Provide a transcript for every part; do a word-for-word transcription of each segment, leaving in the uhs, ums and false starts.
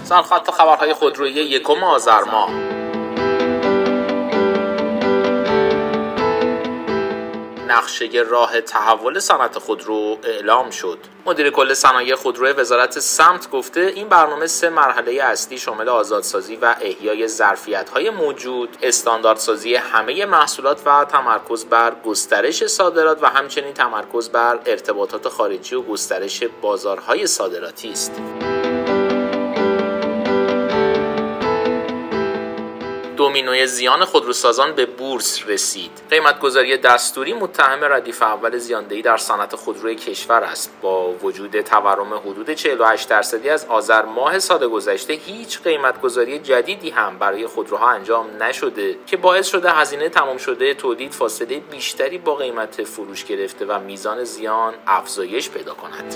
سرخط خبرهای خودرویی یکم آذر ماه. نقشه راه تحول صنعت خودرو اعلام شد. مدیر کل صنایع خودرو وزارت سمت گفته این برنامه سه مرحله اصلی شامل آزادسازی و احیای ظرفیت‌های موجود، استانداردسازی همه محصولات و تمرکز بر گسترش صادرات و همچنین تمرکز بر ارتباطات خارجی و گسترش بازارهای صادراتی است. دومینوی زیان خودروسازان به بورس رسید. قیمت‌گذاری دستوری متهم ردیف اول زیاندهی در صنعت خودروی کشور است. با وجود تورم حدود چهل و هشت درصدی از آذر ماه سال گذشته، هیچ قیمت‌گذاری جدیدی هم برای خودروها انجام نشده که باعث شده هزینه تمام شده تولید فاصله بیشتری با قیمت فروش گرفته و میزان زیان افزایش پیدا کند.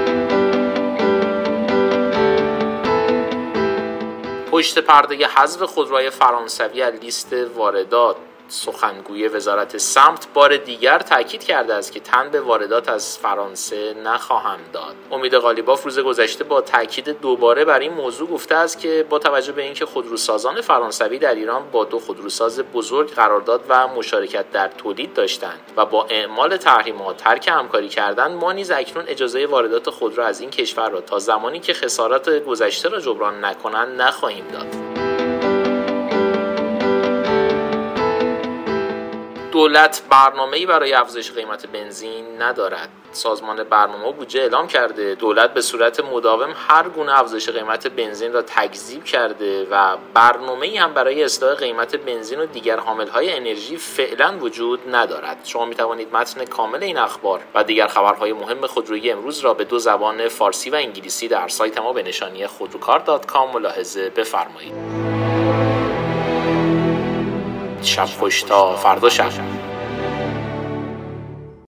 پشت پرده حذف خودروهای فرانسوی از لیست واردات، سخنگوی وزارت سمت بار دیگر تاکید کرده است که تن به واردات از فرانسه نخواهند داد. امید قالیباف روز گذشته با تاکید دوباره بر این موضوع گفته است که با توجه به اینکه خودروسازان فرانسوی در ایران با دو خودروساز بزرگ قرارداد و مشارکت در تولید داشتند و با اعمال تحریمات ترک همکاری کردند، ما نیز اکنون اجازه واردات خودرو از این کشور را تا زمانی که خسارات گذشته را جبران نکنند نخواهیم داد. دولت برنامه‌ای برای افزایش قیمت بنزین ندارد. سازمان برنامه بودجه اعلام کرده دولت به صورت مداوم هر گونه افزایش قیمت بنزین را تکذیب کرده و برنامه‌ای هم برای اصلاح قیمت بنزین و دیگر حامل‌های انرژی فعلا وجود ندارد. شما می‌توانید متن کامل این اخبار و دیگر خبرهای مهم خودرویی امروز را به دو زبان فارسی و انگلیسی در سایت ما به نشانی خودروکار دات کام ملاحظه بفرمایید. شب خوش تا فردا شب.